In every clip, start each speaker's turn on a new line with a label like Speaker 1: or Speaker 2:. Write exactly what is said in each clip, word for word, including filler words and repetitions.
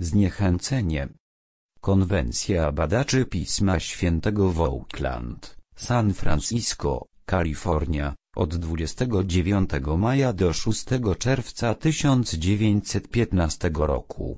Speaker 1: Zniechęcenie. Konwencja badaczy Pisma Świętego w Oakland, San Francisco, Kalifornia, od dwudziestego dziewiątego maja do szóstego czerwca tysiąc dziewięćset piętnastego roku.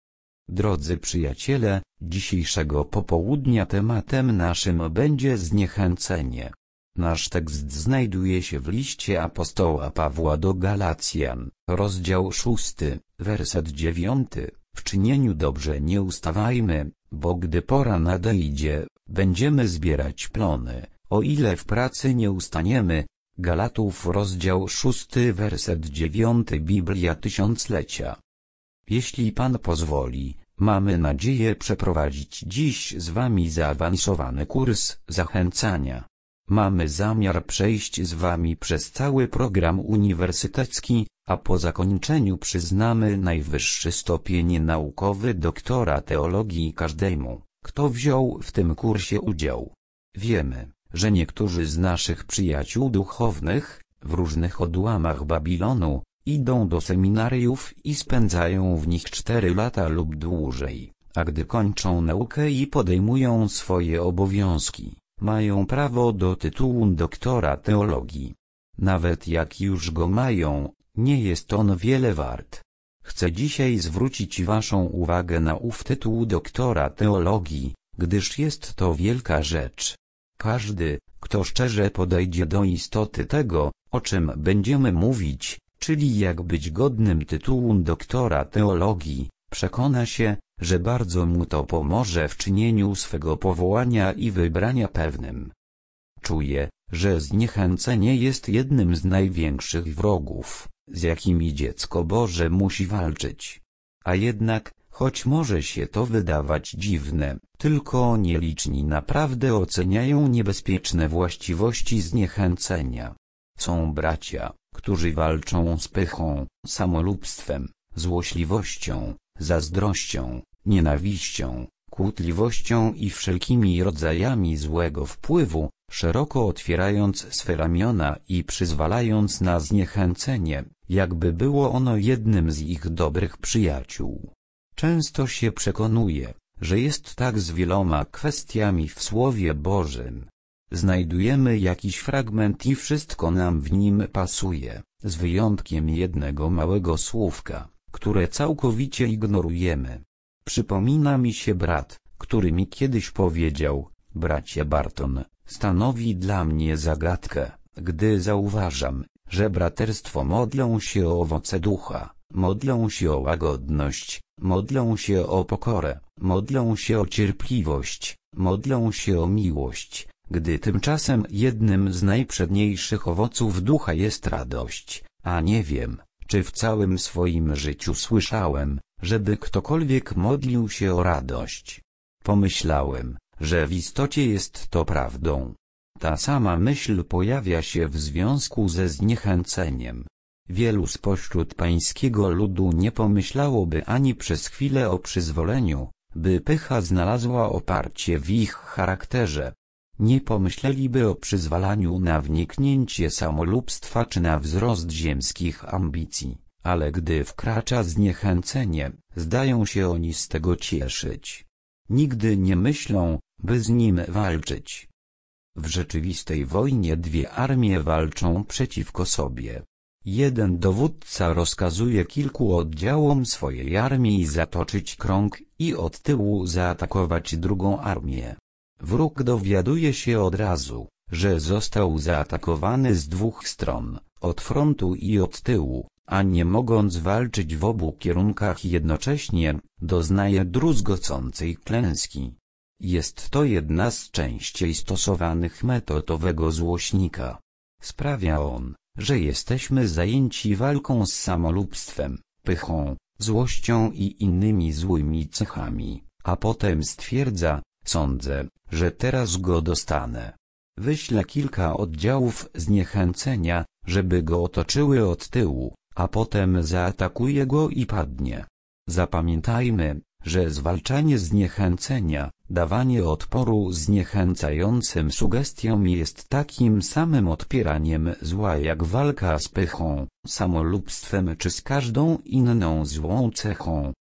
Speaker 1: Drodzy przyjaciele, dzisiejszego popołudnia tematem naszym będzie zniechęcenie. Nasz tekst znajduje się w liście apostoła Pawła do Galacjan, rozdział szósty, werset dziewiąty. W czynieniu dobrze nie ustawajmy, bo gdy pora nadejdzie, będziemy zbierać plony, o ile w pracy nie ustaniemy. Galatów rozdział szósty, werset dziewiąty. Biblia Tysiąclecia. Jeśli Pan pozwoli, mamy nadzieję przeprowadzić dziś z Wami zaawansowany kurs zachęcania. Mamy zamiar przejść z Wami przez cały program uniwersytecki, a po zakończeniu przyznamy najwyższy stopień naukowy doktora teologii każdemu, kto wziął w tym kursie udział. Wiemy, że niektórzy z naszych przyjaciół duchownych, w różnych odłamach Babilonu, idą do seminariów i spędzają w nich cztery lata lub dłużej, a gdy kończą naukę i podejmują swoje obowiązki, mają prawo do tytułu doktora teologii. Nawet jak już go mają, nie jest on wiele wart. Chcę dzisiaj zwrócić Waszą uwagę na ów tytuł doktora teologii, gdyż jest to wielka rzecz. Każdy, kto szczerze podejdzie do istoty tego, o czym będziemy mówić, czyli jak być godnym tytułu doktora teologii, przekona się, że bardzo mu to pomoże w czynieniu swego powołania i wybrania pewnym. Czuję, że zniechęcenie jest jednym z największych wrogów, z jakimi dziecko Boże musi walczyć. A jednak, choć może się to wydawać dziwne, tylko nieliczni naprawdę oceniają niebezpieczne właściwości zniechęcenia. Są bracia, którzy walczą z pychą, samolubstwem, złośliwością, zazdrością, nienawiścią, kłótliwością i wszelkimi rodzajami złego wpływu, szeroko otwierając swe ramiona i przyzwalając na zniechęcenie, jakby było ono jednym z ich dobrych przyjaciół. Często się przekonuje, że jest tak z wieloma kwestiami w Słowie Bożym. Znajdujemy jakiś fragment i wszystko nam w nim pasuje, z wyjątkiem jednego małego słówka, które całkowicie ignorujemy. Przypomina mi się brat, który mi kiedyś powiedział: bracie Barton, stanowi dla mnie zagadkę, gdy zauważam, że braterstwo modlą się o owoce ducha, modlą się o łagodność, modlą się o pokorę, modlą się o cierpliwość, modlą się o miłość, gdy tymczasem jednym z najprzedniejszych owoców ducha jest radość, a nie wiem, czy w całym swoim życiu słyszałem, żeby ktokolwiek modlił się o radość. Pomyślałem, że w istocie jest to prawdą. Ta sama myśl pojawia się w związku ze zniechęceniem. Wielu spośród pańskiego ludu nie pomyślałoby ani przez chwilę o przyzwoleniu, by pycha znalazła oparcie w ich charakterze. Nie pomyśleliby o przyzwalaniu na wniknięcie samolubstwa czy na wzrost ziemskich ambicji, ale gdy wkracza zniechęcenie, zdają się oni z tego cieszyć. Nigdy nie myślą, by z nim walczyć. W rzeczywistej wojnie dwie armie walczą przeciwko sobie. Jeden dowódca rozkazuje kilku oddziałom swojej armii zatoczyć krąg i od tyłu zaatakować drugą armię. Wróg dowiaduje się od razu, że został zaatakowany z dwóch stron, od frontu i od tyłu, a nie mogąc walczyć w obu kierunkach jednocześnie, doznaje druzgocącej klęski. Jest to jedna z częściej stosowanych metod owego złośnika. Sprawia on, że jesteśmy zajęci walką z samolubstwem, pychą, złością i innymi złymi cechami, a potem stwierdza: sądzę, że teraz go dostanę. Wyślę kilka oddziałów zniechęcenia, żeby go otoczyły od tyłu, a potem zaatakuje go i padnie. Zapamiętajmy, że zwalczanie zniechęcenia, dawanie odporu zniechęcającym sugestiom jest takim samym odpieraniem zła jak walka z pychą, samolubstwem czy z każdą inną złą cechą.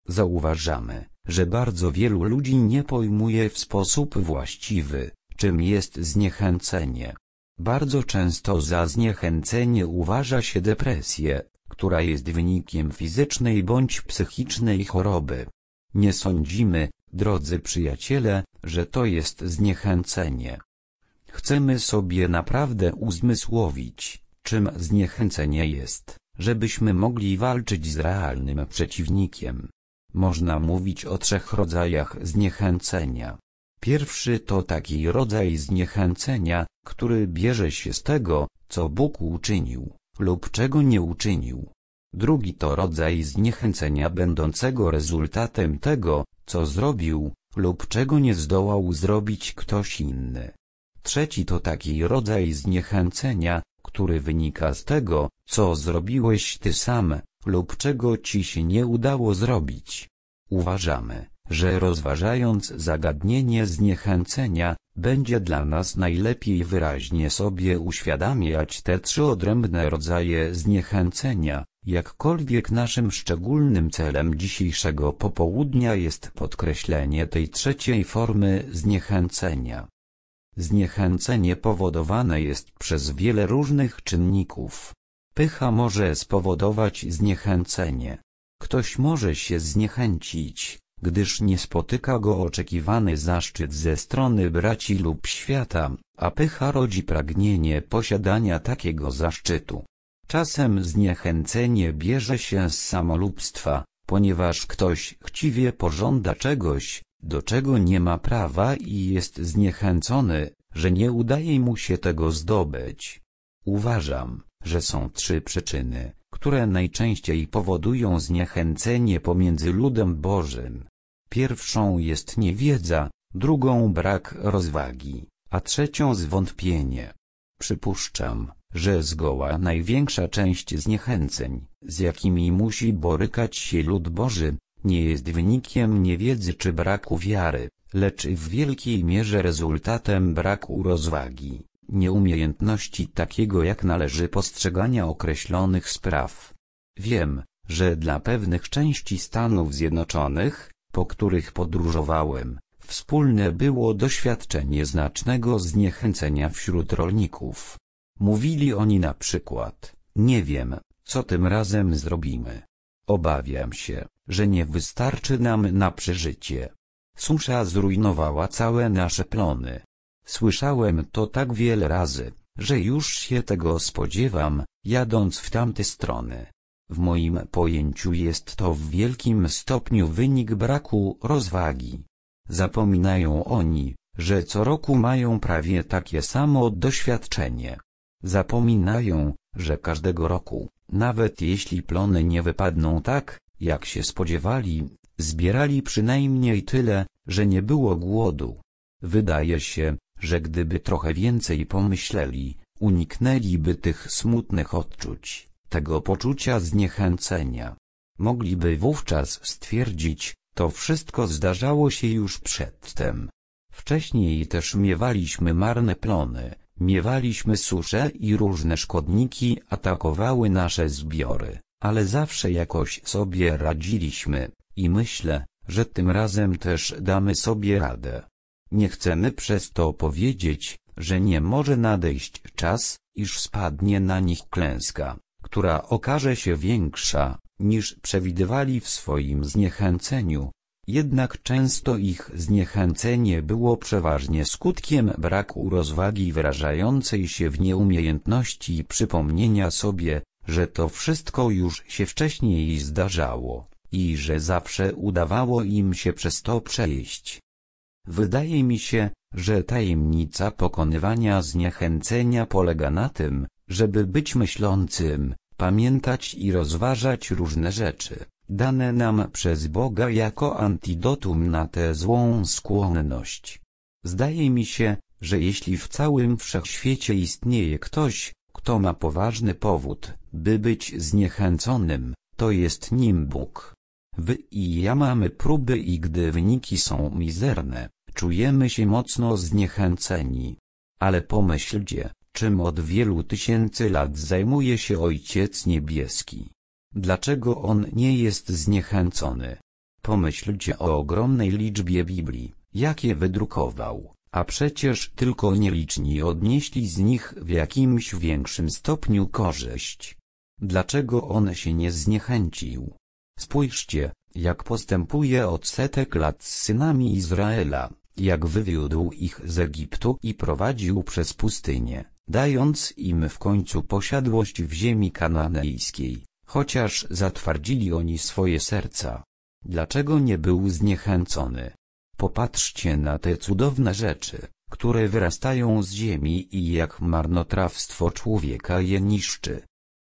Speaker 1: Zauważamy, że bardzo wielu ludzi nie pojmuje w sposób właściwy, czym jest zniechęcenie. Bardzo często za zniechęcenie uważa się depresję, która jest wynikiem fizycznej bądź psychicznej choroby. Nie sądzimy, drodzy przyjaciele, że to jest zniechęcenie. Chcemy sobie naprawdę uzmysłowić, czym zniechęcenie jest, żebyśmy mogli walczyć z realnym przeciwnikiem. Można mówić o trzech rodzajach zniechęcenia. Pierwszy to taki rodzaj zniechęcenia, który bierze się z tego, co Bóg uczynił, lub czego nie uczynił. Drugi to rodzaj zniechęcenia będącego rezultatem tego, co zrobił, lub czego nie zdołał zrobić ktoś inny. Trzeci to taki rodzaj zniechęcenia, który wynika z tego, co zrobiłeś ty sam, lub czego ci się nie udało zrobić. Uważamy, że rozważając zagadnienie zniechęcenia, będzie dla nas najlepiej wyraźnie sobie uświadamiać te trzy odrębne rodzaje zniechęcenia, jakkolwiek naszym szczególnym celem dzisiejszego popołudnia jest podkreślenie tej trzeciej formy zniechęcenia. Zniechęcenie powodowane jest przez wiele różnych czynników. Pycha może spowodować zniechęcenie. Ktoś może się zniechęcić, gdyż nie spotyka go oczekiwany zaszczyt ze strony braci lub świata, a pycha rodzi pragnienie posiadania takiego zaszczytu. Czasem zniechęcenie bierze się z samolubstwa, ponieważ ktoś chciwie pożąda czegoś, do czego nie ma prawa i jest zniechęcony, że nie udaje mu się tego zdobyć. Uważam, że są trzy przyczyny, które najczęściej powodują zniechęcenie pomiędzy ludem Bożym. Pierwszą jest niewiedza, drugą brak rozwagi, a trzecią zwątpienie. Przypuszczam, że zgoła największa część zniechęceń, z jakimi musi borykać się lud Boży, nie jest wynikiem niewiedzy czy braku wiary, lecz w wielkiej mierze rezultatem braku rozwagi, nieumiejętności takiego jak należy postrzegania określonych spraw. Wiem, że dla pewnych części Stanów Zjednoczonych, po których podróżowałem, wspólne było doświadczenie znacznego zniechęcenia wśród rolników. Mówili oni na przykład: nie wiem, co tym razem zrobimy. Obawiam się, że nie wystarczy nam na przeżycie. Susza zrujnowała całe nasze plony. Słyszałem to tak wiele razy, że już się tego spodziewam, jadąc w tamte strony. W moim pojęciu jest to w wielkim stopniu wynik braku rozwagi. Zapominają oni, że co roku mają prawie takie samo doświadczenie. Zapominają, że każdego roku, nawet jeśli plony nie wypadną tak, jak się spodziewali, zbierali przynajmniej tyle, że nie było głodu. Wydaje się, że gdyby trochę więcej pomyśleli, uniknęliby tych smutnych odczuć, tego poczucia zniechęcenia. Mogliby wówczas stwierdzić, to wszystko zdarzało się już przedtem. Wcześniej też miewaliśmy marne plony, miewaliśmy susze i różne szkodniki atakowały nasze zbiory, ale zawsze jakoś sobie radziliśmy i myślę, że tym razem też damy sobie radę. Nie chcemy przez to powiedzieć, że nie może nadejść czas, iż spadnie na nich klęska, która okaże się większa, niż przewidywali w swoim zniechęceniu. Jednak często ich zniechęcenie było przeważnie skutkiem braku rozwagi wyrażającej się w nieumiejętności przypomnienia sobie, że to wszystko już się wcześniej zdarzało i że zawsze udawało im się przez to przejść. Wydaje mi się, że tajemnica pokonywania zniechęcenia polega na tym, żeby być myślącym, pamiętać i rozważać różne rzeczy, dane nam przez Boga jako antidotum na tę złą skłonność. Zdaje mi się, że jeśli w całym wszechświecie istnieje ktoś, kto ma poważny powód, by być zniechęconym, to jest nim Bóg. Wy i ja mamy próby i gdy wyniki są mizerne, czujemy się mocno zniechęceni. Ale pomyślcie, czym od wielu tysięcy lat zajmuje się Ojciec Niebieski. Dlaczego On nie jest zniechęcony? Pomyślcie o ogromnej liczbie Biblii, jakie wydrukował, a przecież tylko nieliczni odnieśli z nich w jakimś większym stopniu korzyść. Dlaczego on się nie zniechęcił? Spójrzcie, jak postępuje od setek lat z synami Izraela, jak wywiódł ich z Egiptu i prowadził przez pustynię, dając im w końcu posiadłość w ziemi kananejskiej, chociaż zatwardzili oni swoje serca. Dlaczego nie był zniechęcony? Popatrzcie na te cudowne rzeczy, które wyrastają z ziemi i jak marnotrawstwo człowieka je niszczy.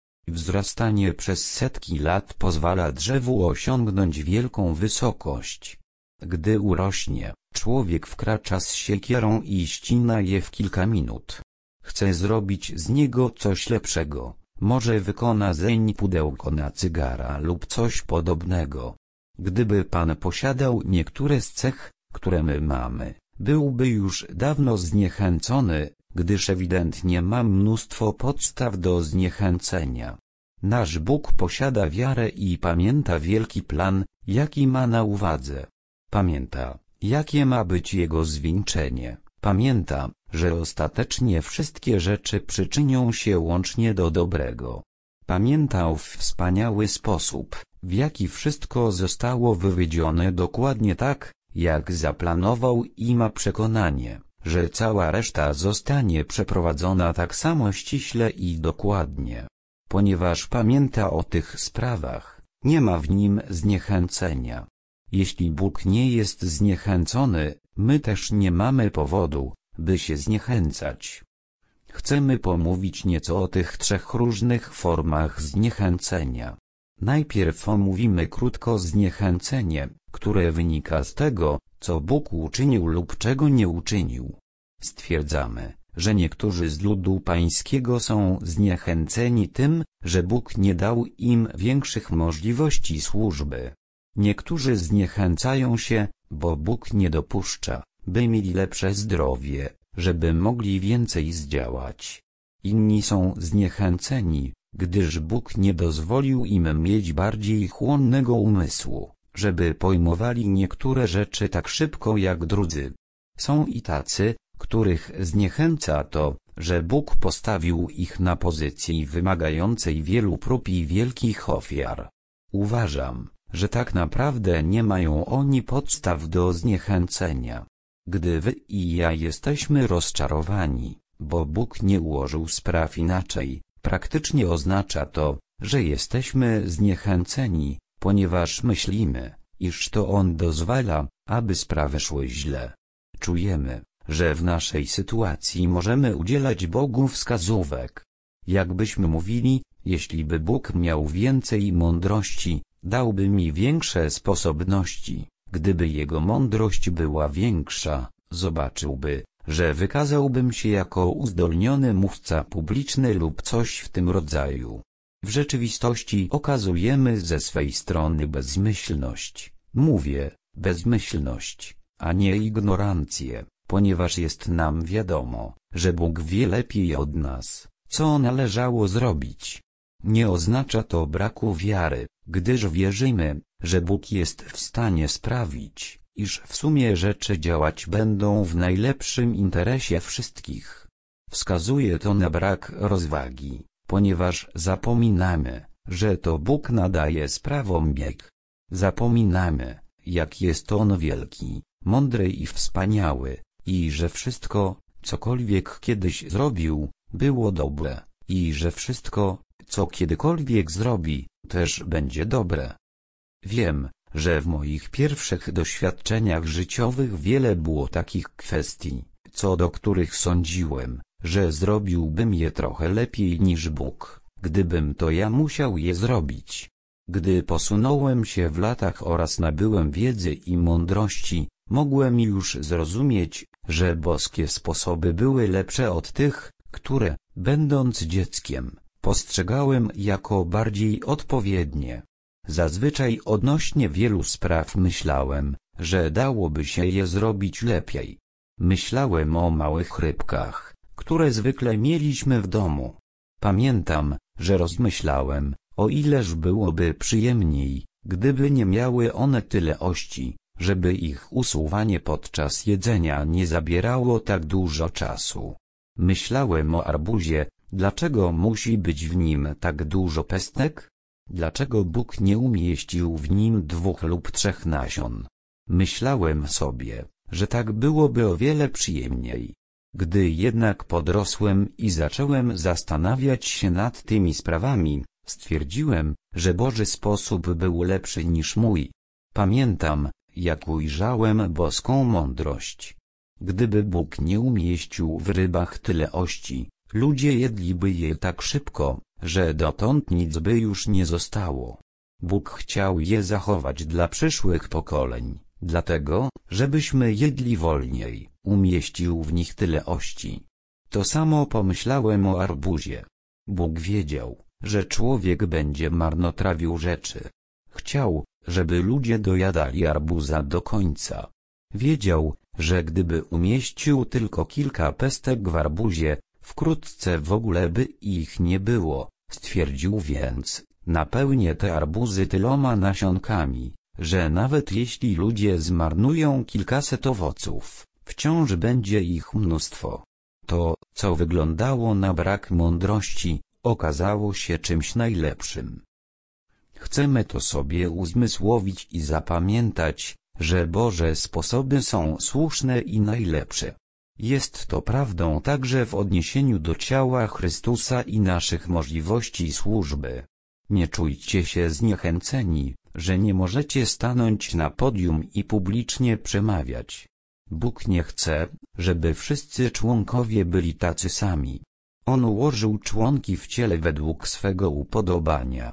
Speaker 1: Wzrastanie przez setki lat pozwala drzewu osiągnąć wielką wysokość. Gdy urośnie, człowiek wkracza z siekierą i ścina je w kilka minut. Chce zrobić z niego coś lepszego, może wykona zeń pudełko na cygara lub coś podobnego. Gdyby pan posiadał niektóre z cech, które my mamy, byłby już dawno zniechęcony, gdyż ewidentnie ma mnóstwo podstaw do zniechęcenia. Nasz Bóg posiada wiarę i pamięta wielki plan, jaki ma na uwadze. Pamięta, jakie ma być jego zwieńczenie. Pamięta, że ostatecznie wszystkie rzeczy przyczynią się łącznie do dobrego. Pamiętał w wspaniały sposób, w jaki wszystko zostało wywiedzione dokładnie tak, jak zaplanował i ma przekonanie, że cała reszta zostanie przeprowadzona tak samo ściśle i dokładnie. Ponieważ pamięta o tych sprawach, nie ma w nim zniechęcenia. Jeśli Bóg nie jest zniechęcony, my też nie mamy powodu, by się zniechęcać. Chcemy pomówić nieco o tych trzech różnych formach zniechęcenia. Najpierw omówimy krótko zniechęcenie, które wynika z tego, co Bóg uczynił lub czego nie uczynił. Stwierdzamy, że niektórzy z ludu pańskiego są zniechęceni tym, że Bóg nie dał im większych możliwości służby. Niektórzy zniechęcają się, bo Bóg nie dopuszcza, by mieli lepsze zdrowie, żeby mogli więcej zdziałać. Inni są zniechęceni, gdyż Bóg nie dozwolił im mieć bardziej chłonnego umysłu, żeby pojmowali niektóre rzeczy tak szybko jak drudzy. Są i tacy, których zniechęca to, że Bóg postawił ich na pozycji wymagającej wielu prób i wielkich ofiar. Uważam, że tak naprawdę nie mają oni podstaw do zniechęcenia. Gdy wy i ja jesteśmy rozczarowani, bo Bóg nie ułożył spraw inaczej, praktycznie oznacza to, że jesteśmy zniechęceni, ponieważ myślimy, iż to On dozwala, aby sprawy szły źle. Czujemy, że w naszej sytuacji możemy udzielać Bogu wskazówek. Jakbyśmy mówili, jeśli by Bóg miał więcej mądrości, dałby mi większe sposobności. Gdyby Jego mądrość była większa, zobaczyłby, że wykazałbym się jako uzdolniony mówca publiczny lub coś w tym rodzaju. W rzeczywistości okazujemy ze swej strony bezmyślność. Mówię, bezmyślność, a nie ignorancję, ponieważ jest nam wiadomo, że Bóg wie lepiej od nas, co należało zrobić. Nie oznacza to braku wiary, gdyż wierzymy, że Bóg jest w stanie sprawić, iż w sumie rzeczy działać będą w najlepszym interesie wszystkich. Wskazuje to na brak rozwagi, ponieważ zapominamy, że to Bóg nadaje sprawom bieg. Zapominamy, jak jest On wielki, mądry i wspaniały, i że wszystko, cokolwiek kiedyś zrobił, było dobre, i że wszystko, co kiedykolwiek zrobi, też będzie dobre. Wiem, że w moich pierwszych doświadczeniach życiowych wiele było takich kwestii, co do których sądziłem, że zrobiłbym je trochę lepiej niż Bóg, gdybym to ja musiał je zrobić. Gdy posunąłem się w latach oraz nabyłem wiedzy i mądrości, mogłem już zrozumieć, że boskie sposoby były lepsze od tych, które, będąc dzieckiem, postrzegałem jako bardziej odpowiednie. Zazwyczaj odnośnie wielu spraw myślałem, że dałoby się je zrobić lepiej. Myślałem o małych rybkach, które zwykle mieliśmy w domu. Pamiętam, że rozmyślałem, o ileż byłoby przyjemniej, Gdyby nie miały one tyle ości, żeby ich usuwanie podczas jedzenia nie zabierało tak dużo czasu. Myślałem o arbuzie, dlaczego musi być w nim tak dużo pestek? Dlaczego Bóg nie umieścił w nim dwóch lub trzech nasion? Myślałem sobie, że tak byłoby o wiele przyjemniej. Gdy jednak podrosłem i zacząłem zastanawiać się nad tymi sprawami, stwierdziłem, że Boży sposób był lepszy niż mój. Pamiętam, jak ujrzałem boską mądrość. Gdyby Bóg nie umieścił w rybach tyle ości, ludzie jedliby je tak szybko, że dotąd nic by już nie zostało. Bóg chciał je zachować dla przyszłych pokoleń, dlatego, żebyśmy jedli wolniej, umieścił w nich tyle ości. To samo pomyślałem o arbuzie. Bóg wiedział, że człowiek będzie marnotrawił rzeczy. Chciał, żeby ludzie dojadali arbuza do końca. Wiedział, że gdyby umieścił tylko kilka pestek w arbuzie, wkrótce w ogóle by ich nie było. Stwierdził więc, napełnię te arbuzy tyloma nasionkami, że nawet jeśli ludzie zmarnują kilkaset owoców, wciąż będzie ich mnóstwo. To, co wyglądało na brak mądrości, okazało się czymś najlepszym. Chcemy to sobie uzmysłowić i zapamiętać, że Boże sposoby są słuszne i najlepsze. Jest to prawdą także w odniesieniu do ciała Chrystusa i naszych możliwości służby. Nie czujcie się zniechęceni, że nie możecie stanąć na podium i publicznie przemawiać. Bóg nie chce, żeby wszyscy członkowie byli tacy sami. On ułożył członki w ciele według swego upodobania.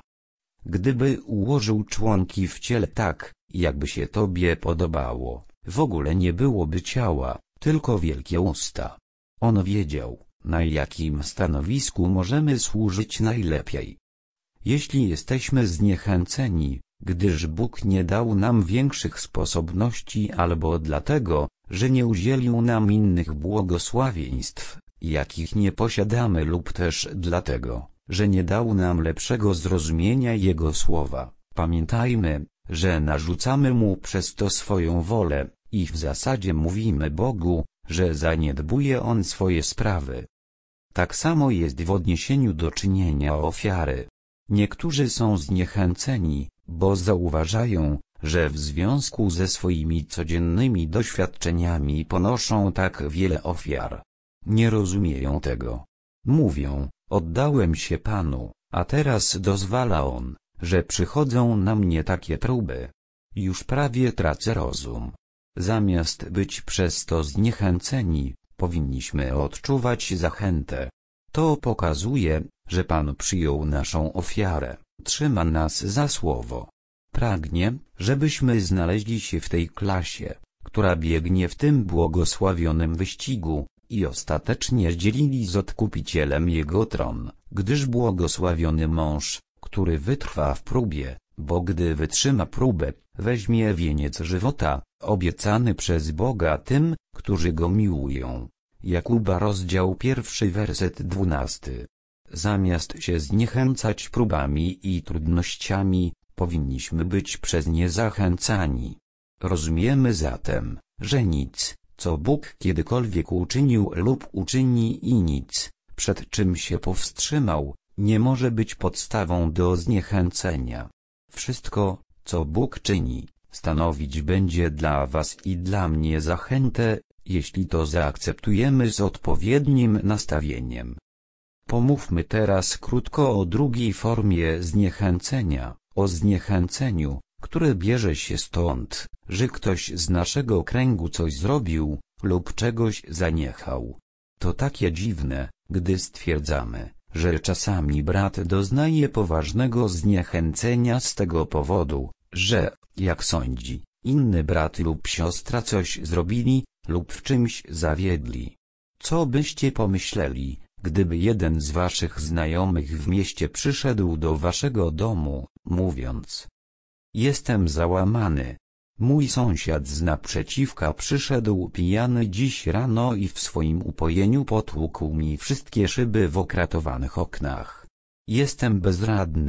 Speaker 1: Gdyby ułożył członki w ciele tak, jakby się Tobie podobało, w ogóle nie byłoby ciała, tylko wielkie usta. On wiedział, na jakim stanowisku możemy służyć najlepiej. Jeśli jesteśmy zniechęceni, gdyż Bóg nie dał nam większych sposobności albo dlatego, że nie udzielił nam innych błogosławieństw, jakich nie posiadamy, lub też dlatego, że nie dał nam lepszego zrozumienia Jego słowa, pamiętajmy, że narzucamy Mu przez to swoją wolę i w zasadzie mówimy Bogu, że zaniedbuje On swoje sprawy. Tak samo jest w odniesieniu do czynienia ofiary. Niektórzy są zniechęceni, bo zauważają, że w związku ze swoimi codziennymi doświadczeniami ponoszą tak wiele ofiar. Nie rozumieją tego. Mówią, oddałem się Panu, a teraz dozwala On, że przychodzą na mnie takie próby. Już prawie tracę rozum. Zamiast być przez to zniechęceni, powinniśmy odczuwać zachętę. To pokazuje, że Pan przyjął naszą ofiarę, trzyma nas za słowo. Pragnie, żebyśmy znaleźli się w tej klasie, która biegnie w tym błogosławionym wyścigu, i ostatecznie dzielili z Odkupicielem Jego tron, gdyż błogosławiony mąż, który wytrwa w próbie, bo gdy wytrzyma próbę, weźmie wieniec żywota, obiecany przez Boga tym, którzy Go miłują. Jakuba rozdział pierwszy werset dwunasty. Zamiast się zniechęcać próbami i trudnościami, powinniśmy być przez nie zachęcani. Rozumiemy zatem, że nic, co Bóg kiedykolwiek uczynił lub uczyni, i nic, przed czym się powstrzymał, nie może być podstawą do zniechęcenia. Wszystko, co Bóg czyni, stanowić będzie dla was i dla mnie zachętę, jeśli to zaakceptujemy z odpowiednim nastawieniem. Pomówmy teraz krótko o drugiej formie zniechęcenia, o zniechęceniu, które bierze się stąd, że ktoś z naszego kręgu coś zrobił, lub czegoś zaniechał. To takie dziwne, gdy stwierdzamy, że czasami brat doznaje poważnego zniechęcenia z tego powodu, że, jak sądzi, inny brat lub siostra coś zrobili, lub w czymś zawiedli. Co byście pomyśleli, gdyby jeden z waszych znajomych w mieście przyszedł do waszego domu, mówiąc: jestem załamany. Mój sąsiad z naprzeciwka przyszedł pijany dziś rano i w swoim upojeniu potłukł mi wszystkie szyby w okratowanych oknach. Jestem bezradny,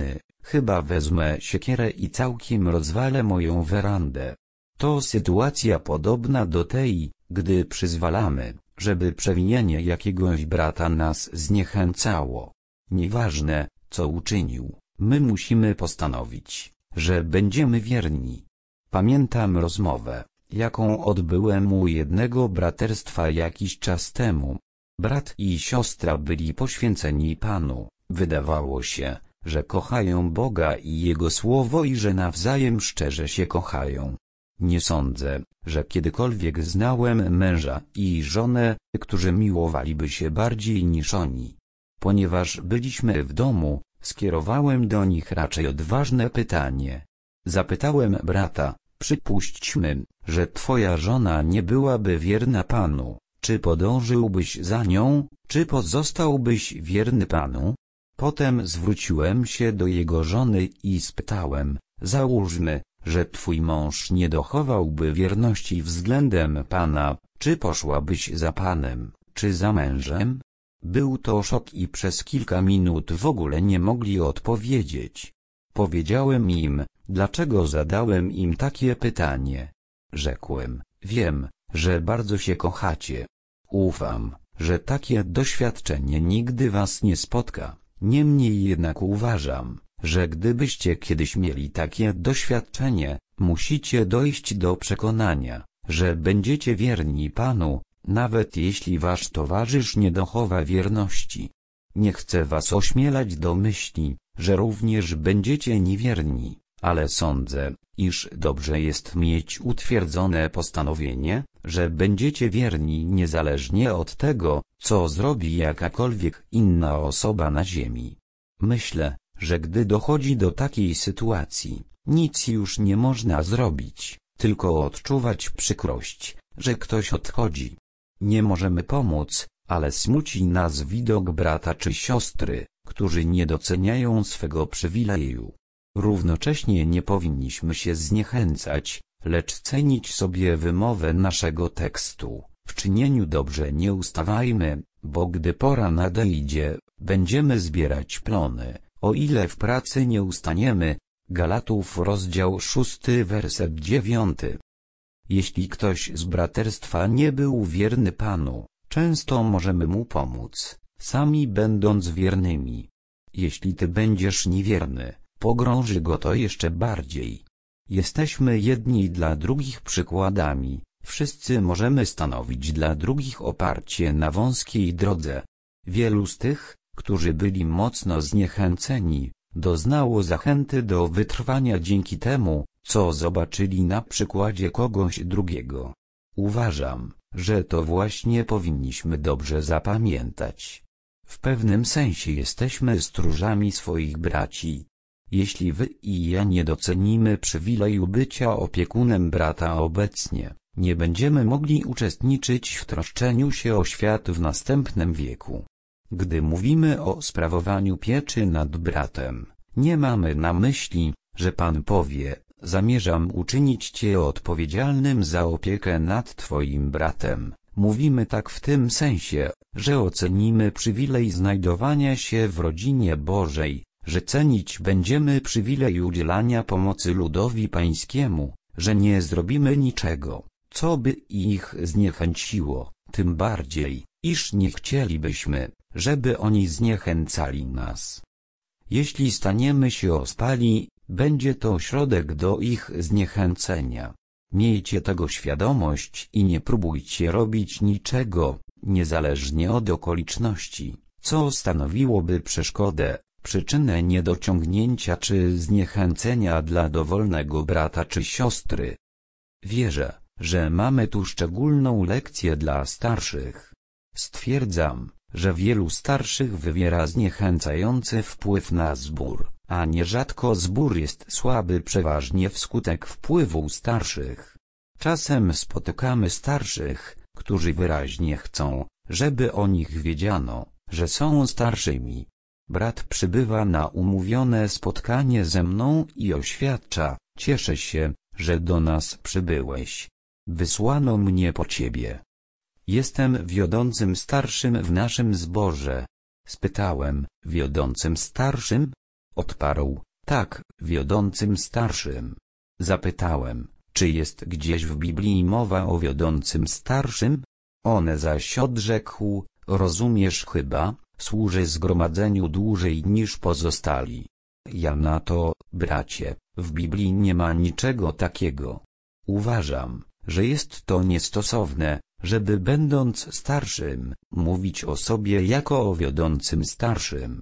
Speaker 1: Chyba wezmę siekierę i całkiem rozwalę moją werandę. To sytuacja podobna do tej, gdy przyzwalamy, żeby przewinienie jakiegoś brata nas zniechęcało. Nieważne, co uczynił, my musimy postanowić, że będziemy wierni. Pamiętam rozmowę, jaką odbyłem u jednego braterstwa jakiś czas temu. Brat i siostra byli poświęceni Panu, wydawało się, że kochają Boga i Jego Słowo i że nawzajem szczerze się kochają. Nie sądzę, że kiedykolwiek znałem męża i żonę, którzy miłowaliby się bardziej niż oni. Ponieważ byliśmy w domu, skierowałem do nich raczej odważne pytanie. Zapytałem brata, przypuśćmy, że twoja żona nie byłaby wierna Panu, czy podążyłbyś za nią, czy pozostałbyś wierny Panu? Potem zwróciłem się do jego żony i spytałem, załóżmy, że twój mąż nie dochowałby wierności względem Pana, czy poszłabyś za Panem, czy za mężem? Był to szok i przez kilka minut w ogóle nie mogli odpowiedzieć. Powiedziałem im, dlaczego zadałem im takie pytanie. Rzekłem, wiem, że bardzo się kochacie. Ufam, że takie doświadczenie nigdy was nie spotka. Niemniej jednak uważam, że gdybyście kiedyś mieli takie doświadczenie, musicie dojść do przekonania, że będziecie wierni Panu, nawet jeśli wasz towarzysz nie dochowa wierności. Nie chcę was ośmielać do myśli, że również będziecie niewierni, ale sądzę, iż dobrze jest mieć utwierdzone postanowienie, że będziecie wierni niezależnie od tego, co zrobi jakakolwiek inna osoba na ziemi. Myślę, że gdy dochodzi do takiej sytuacji, nic już nie można zrobić, tylko odczuwać przykrość, że ktoś odchodzi. Nie możemy pomóc, ale smuci nas widok brata czy siostry, którzy nie doceniają swego przywileju. Równocześnie nie powinniśmy się zniechęcać, lecz cenić sobie wymowę naszego tekstu. W czynieniu dobrze nie ustawajmy, bo gdy pora nadejdzie, będziemy zbierać plony, o ile w pracy nie ustaniemy. Galatów rozdział szósty werset dziewiąty. Jeśli ktoś z braterstwa nie był wierny Panu, często możemy mu pomóc, sami będąc wiernymi. Jeśli ty będziesz niewierny, pogrąży go to jeszcze bardziej. Jesteśmy jedni dla drugich przykładami, wszyscy możemy stanowić dla drugich oparcie na wąskiej drodze. Wielu z tych, którzy byli mocno zniechęceni, doznało zachęty do wytrwania dzięki temu, co zobaczyli na przykładzie kogoś drugiego. Uważam, że to właśnie powinniśmy dobrze zapamiętać. W pewnym sensie jesteśmy stróżami swoich braci. Jeśli wy i ja nie docenimy przywileju bycia opiekunem brata obecnie, nie będziemy mogli uczestniczyć w troszczeniu się o świat w następnym wieku. Gdy mówimy o sprawowaniu pieczy nad bratem, nie mamy na myśli, że Pan powie, zamierzam uczynić cię odpowiedzialnym za opiekę nad twoim bratem. Mówimy tak w tym sensie, że ocenimy przywilej znajdowania się w rodzinie Bożej, że cenić będziemy przywilej udzielania pomocy ludowi pańskiemu, że nie zrobimy niczego, co by ich zniechęciło, tym bardziej, iż nie chcielibyśmy, żeby oni zniechęcali nas. Jeśli staniemy się ospali, będzie to środek do ich zniechęcenia. Miejcie tego świadomość i nie próbujcie robić niczego, niezależnie od okoliczności, co stanowiłoby przeszkodę, przyczynę niedociągnięcia czy zniechęcenia dla dowolnego brata czy siostry. Wierzę, że mamy tu szczególną lekcję dla starszych. Stwierdzam, że wielu starszych wywiera zniechęcający wpływ na zbór, a nierzadko zbór jest słaby przeważnie wskutek wpływu starszych. Czasem spotykamy starszych, którzy wyraźnie chcą, żeby o nich wiedziano, że są starszymi. Brat przybywa na umówione spotkanie ze mną i oświadcza, cieszę się, że do nas przybyłeś. Wysłano mnie po ciebie. Jestem wiodącym starszym w naszym zborze. Spytałem, wiodącym starszym? Odparł, Tak, wiodącym starszym. Zapytałem, czy jest gdzieś w Biblii mowa o wiodącym starszym? On zaś odrzekł, rozumiesz chyba, służy zgromadzeniu dłużej niż pozostali. Ja na to, bracie, w Biblii nie ma niczego takiego. Uważam, że jest to niestosowne, żeby będąc starszym, mówić o sobie jako o wiodącym starszym.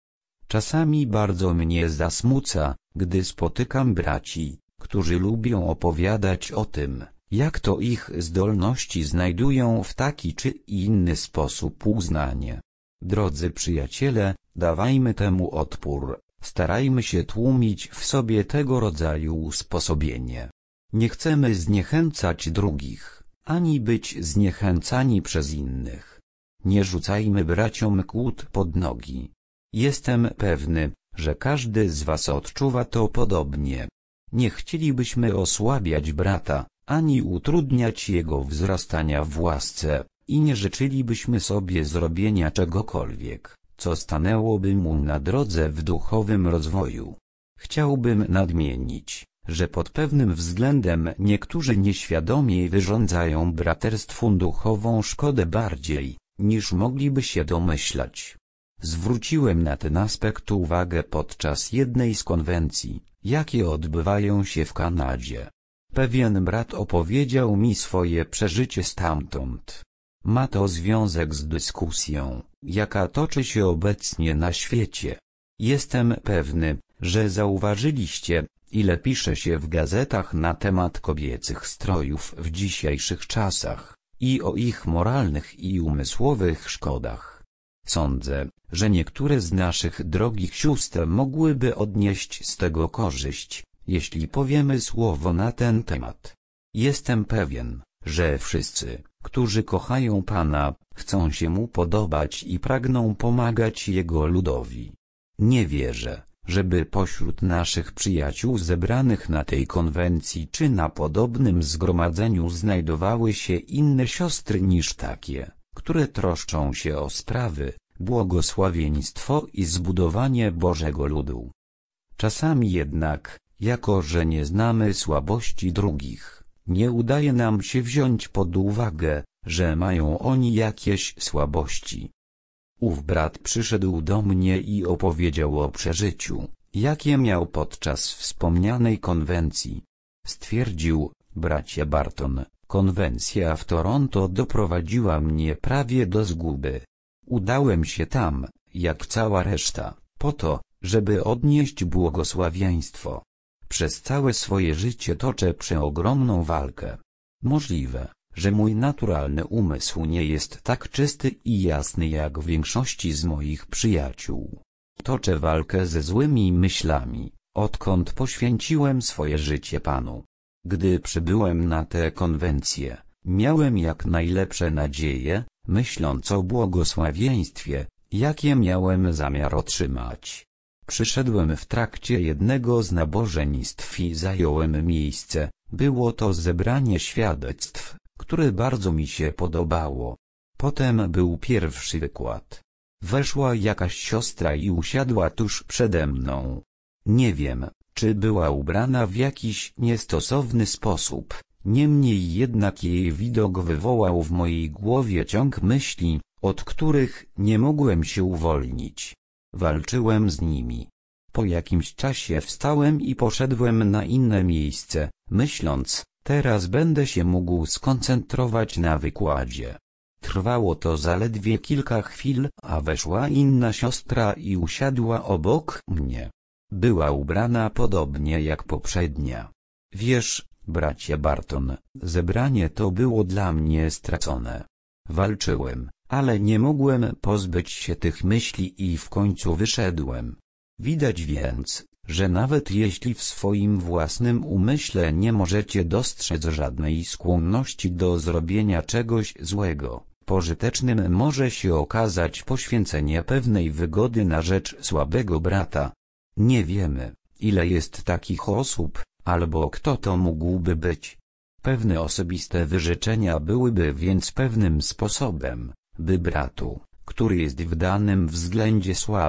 Speaker 1: Czasami bardzo mnie zasmuca, gdy spotykam braci, którzy lubią opowiadać o tym, jak to ich zdolności znajdują w taki czy inny sposób uznanie. Drodzy przyjaciele, dawajmy temu odpór, starajmy się tłumić w sobie tego rodzaju usposobienie. Nie chcemy zniechęcać drugich, ani być zniechęcani przez innych. Nie rzucajmy braciom kłód pod nogi. Jestem pewny, że każdy z was odczuwa to podobnie. Nie chcielibyśmy osłabiać brata, ani utrudniać jego wzrastania w łasce, i nie życzylibyśmy sobie zrobienia czegokolwiek, co stanęłoby mu na drodze w duchowym rozwoju. Chciałbym nadmienić, że pod pewnym względem niektórzy nieświadomie wyrządzają braterstwu duchową szkodę bardziej, niż mogliby się domyślać. Zwróciłem na ten aspekt uwagę podczas jednej z konwencji, jakie odbywają się w Kanadzie. Pewien brat opowiedział mi swoje przeżycie stamtąd. Ma to związek z dyskusją, jaka toczy się obecnie na świecie. Jestem pewny, że zauważyliście, ile pisze się w gazetach na temat kobiecych strojów w dzisiejszych czasach, i o ich moralnych i umysłowych szkodach. Sądzę, że niektóre z naszych drogich sióstr mogłyby odnieść z tego korzyść, jeśli powiemy słowo na ten temat. Jestem pewien, że wszyscy, którzy kochają Pana, chcą się Mu podobać i pragną pomagać Jego ludowi. Nie wierzę, żeby pośród naszych przyjaciół zebranych na tej konwencji czy na podobnym zgromadzeniu znajdowały się inne siostry niż takie, które troszczą się o sprawy, błogosławieństwo i zbudowanie Bożego ludu. Czasami jednak, jako że nie znamy słabości drugich, nie udaje nam się wziąć pod uwagę, że mają oni jakieś słabości. Ów brat przyszedł do mnie i opowiedział o przeżyciu, jakie miał podczas wspomnianej konwencji. Stwierdził, bracie Barton, konwencja w Toronto doprowadziła mnie prawie do zguby. Udałem się tam, jak cała reszta, po to, żeby odnieść błogosławieństwo. Przez całe swoje życie toczę przeogromną walkę. Możliwe, że mój naturalny umysł nie jest tak czysty i jasny jak większości z moich przyjaciół. Toczę walkę ze złymi myślami, odkąd poświęciłem swoje życie Panu. Gdy przybyłem na tę konwencję, miałem jak najlepsze nadzieje, myśląc o błogosławieństwie, jakie miałem zamiar otrzymać. Przyszedłem w trakcie jednego z nabożeństw i zająłem miejsce. Było to zebranie świadectw, które bardzo mi się podobało. Potem był pierwszy wykład. Weszła jakaś siostra i usiadła tuż przede mną. Nie wiem, czy była ubrana w jakiś niestosowny sposób, niemniej jednak jej widok wywołał w mojej głowie ciąg myśli, od których nie mogłem się uwolnić. Walczyłem z nimi. Po jakimś czasie wstałem i poszedłem na inne miejsce, myśląc, teraz będę się mógł skoncentrować na wykładzie. Trwało to zaledwie kilka chwil, a weszła inna siostra i usiadła obok mnie. Była ubrana podobnie jak poprzednia. Wiesz, bracie Barton, zebranie to było dla mnie stracone. Walczyłem, ale nie mogłem pozbyć się tych myśli i w końcu wyszedłem. Widać więc, że nawet jeśli w swoim własnym umyśle nie możecie dostrzec żadnej skłonności do zrobienia czegoś złego, pożytecznym może się okazać poświęcenie pewnej wygody na rzecz słabego brata. Nie wiemy, ile jest takich osób, albo kto to mógłby być. Pewne osobiste wyrzeczenia byłyby więc pewnym sposobem, by bratu, który jest w danym względzie słaby,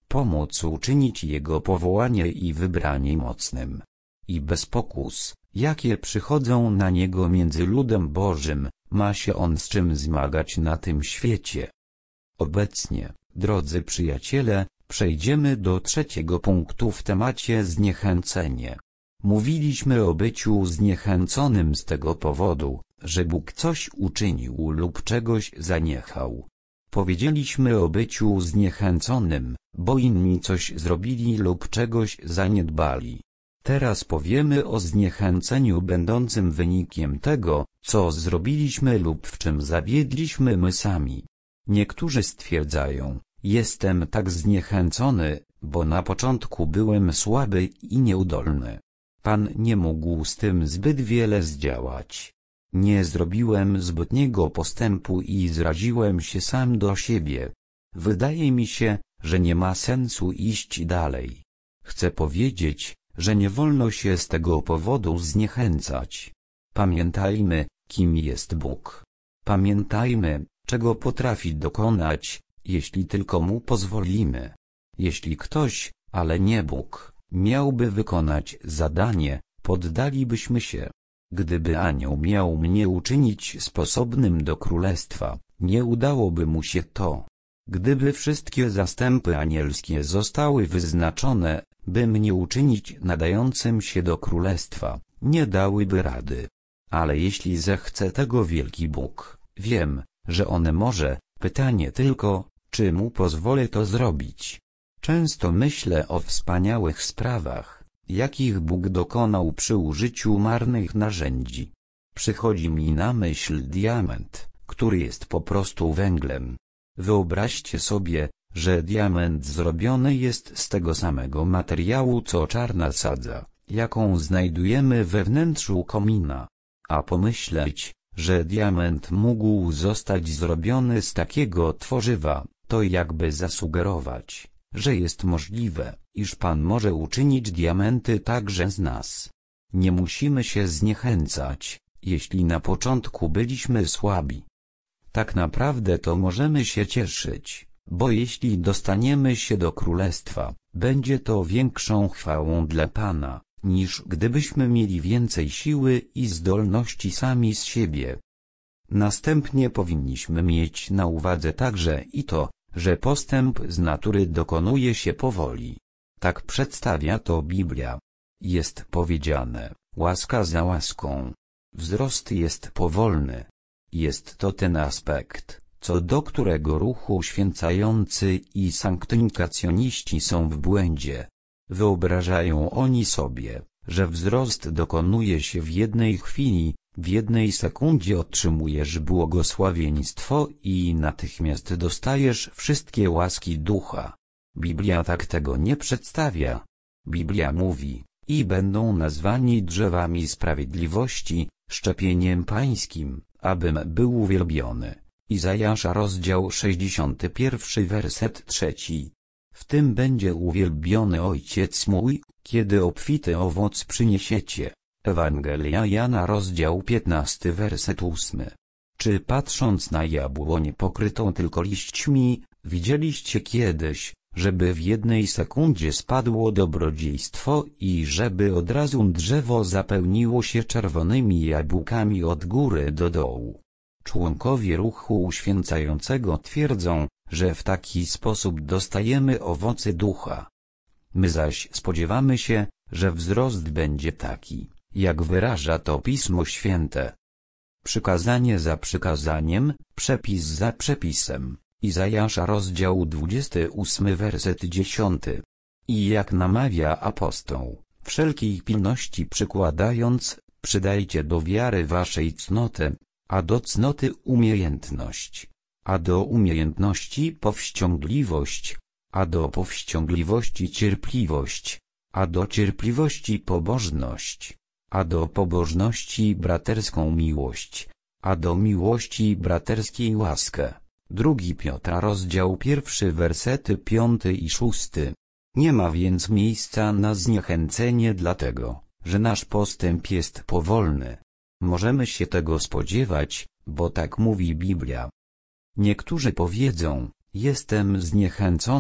Speaker 1: pomóc uczynić Jego powołanie i wybranie mocnym. I bez pokus, jakie przychodzą na Niego między ludem Bożym, ma się On z czym zmagać na tym świecie. Obecnie, drodzy przyjaciele, przejdziemy do trzeciego punktu w temacie zniechęcenie. Mówiliśmy o byciu zniechęconym z tego powodu, że Bóg coś uczynił lub czegoś zaniechał. Powiedzieliśmy o byciu zniechęconym, bo inni coś zrobili lub czegoś zaniedbali. Teraz powiemy o zniechęceniu będącym wynikiem tego, co zrobiliśmy lub w czym zawiedliśmy my sami. Niektórzy stwierdzają, jestem tak zniechęcony, bo na początku byłem słaby i nieudolny. Pan nie mógł z tym zbyt wiele zdziałać. Nie zrobiłem zbytniego postępu i zraziłem się sam do siebie. Wydaje mi się, że nie ma sensu iść dalej. Chcę powiedzieć, że nie wolno się z tego powodu zniechęcać. Pamiętajmy, kim jest Bóg. Pamiętajmy, czego potrafi dokonać, jeśli tylko Mu pozwolimy. Jeśli ktoś, ale nie Bóg, miałby wykonać zadanie, poddalibyśmy się. Gdyby anioł miał mnie uczynić sposobnym do królestwa, nie udałoby mu się to. Gdyby wszystkie zastępy anielskie zostały wyznaczone, by mnie uczynić nadającym się do królestwa, nie dałyby rady. Ale jeśli zechce tego wielki Bóg, wiem, że On może, pytanie tylko, czy Mu pozwolę to zrobić. Często myślę o wspaniałych sprawach, jakich Bóg dokonał przy użyciu marnych narzędzi. Przychodzi mi na myśl diament, który jest po prostu węglem. Wyobraźcie sobie, że diament zrobiony jest z tego samego materiału co czarna sadza, jaką znajdujemy we wnętrzu komina. A pomyśleć, że diament mógł zostać zrobiony z takiego tworzywa, to jakby zasugerować, że jest możliwe, iż Pan może uczynić diamenty także z nas. Nie musimy się zniechęcać, jeśli na początku byliśmy słabi. Tak naprawdę to możemy się cieszyć, bo jeśli dostaniemy się do królestwa, będzie to większą chwałą dla Pana, niż gdybyśmy mieli więcej siły i zdolności sami z siebie. Następnie powinniśmy mieć na uwadze także i to, że postęp z natury dokonuje się powoli. Tak przedstawia to Biblia. Jest powiedziane, łaska za łaską. Wzrost jest powolny. Jest to ten aspekt, co do którego ruch uświęcający i sanktyfikacjoniści są w błędzie. Wyobrażają oni sobie, że wzrost dokonuje się w jednej chwili, w jednej sekundzie otrzymujesz błogosławieństwo i natychmiast dostajesz wszystkie łaski ducha. Biblia tak tego nie przedstawia. Biblia mówi, i będą nazwani drzewami sprawiedliwości, szczepieniem pańskim, abym był uwielbiony. Izajasza rozdział sześćdziesiąty pierwszy werset trzeci. W tym będzie uwielbiony Ojciec mój, kiedy obfity owoc przyniesiecie. Ewangelia Jana rozdział piętnasty werset ósmy. Czy patrząc na jabłoń pokrytą tylko liśćmi, widzieliście kiedyś, żeby w jednej sekundzie spadło dobrodziejstwo i żeby od razu drzewo zapełniło się czerwonymi jabłkami od góry do dołu? Członkowie ruchu uświęcającego twierdzą, że w taki sposób dostajemy owoce ducha. My zaś spodziewamy się, że wzrost będzie taki, jak wyraża to Pismo Święte. Przykazanie za przykazaniem, przepis za przepisem. Izajasza rozdział dwudziesty ósmy werset dziesiąty. I jak namawia apostoł, wszelkiej pilności przykładając, przydajcie do wiary waszej cnotę, a do cnoty umiejętność, a do umiejętności powściągliwość, a do powściągliwości cierpliwość, a do cierpliwości pobożność, a do pobożności braterską miłość, a do miłości braterskiej łaskę. Drugi Piotra rozdział pierwszy wersety piąty i szósty. Nie ma więc miejsca na zniechęcenie dlatego, że nasz postęp jest powolny. Możemy się tego spodziewać, bo tak mówi Biblia. Niektórzy powiedzą, jestem zniechęcony,